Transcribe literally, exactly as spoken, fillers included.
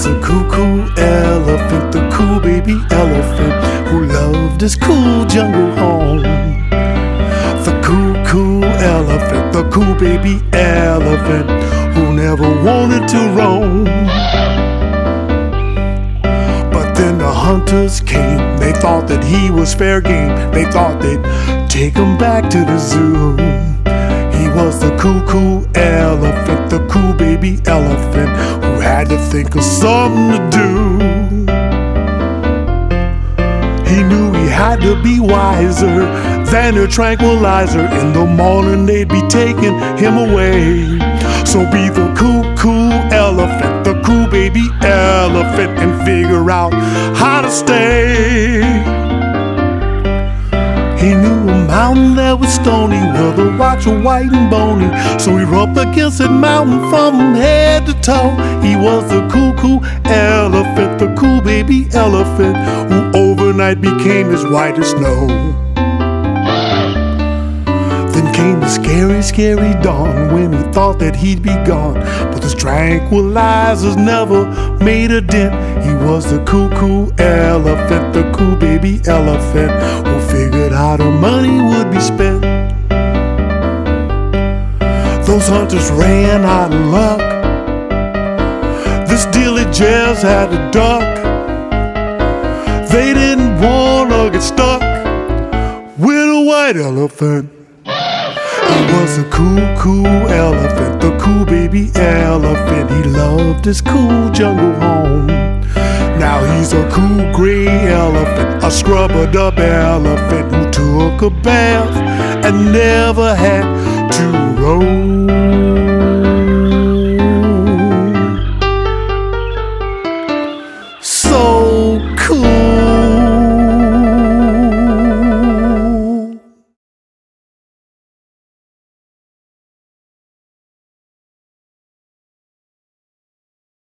was a cuckoo elephant, the cool baby elephant who loved his cool jungle home. The cool, cool elephant, the cool baby elephant who never wanted to roam. But then the hunters came, they thought that he was fair game. They thought they'd take him back to the zoo. He was the cool, cool elephant, the cool baby elephant who had to think of something to do. He knew he had to be wiser than a tranquilizer. In the morning they'd be taking him away. So be the cool, cool elephant, the cool baby elephant, and figure out how to stay. He knew a mountain that was stony where the rocks were white and bony. So he rubbed against that mountain from head to toe. He was the cool, cool elephant, the cool baby elephant who overnight became as white as snow. Then came the scary, scary dawn when he thought that he'd be gone. But those tranquilizers never made a dent. He was the cool, cool elephant, the cool baby elephant who figured how the money would be spent. Those hunters ran out of luck. This dilly just had to duck. They didn't wanna get stuck with a white elephant. He was a cool, cool elephant, the cool baby elephant. He loved his cool jungle home. Now he's a cool gray elephant, a scrubber-dub elephant who took a bath and never had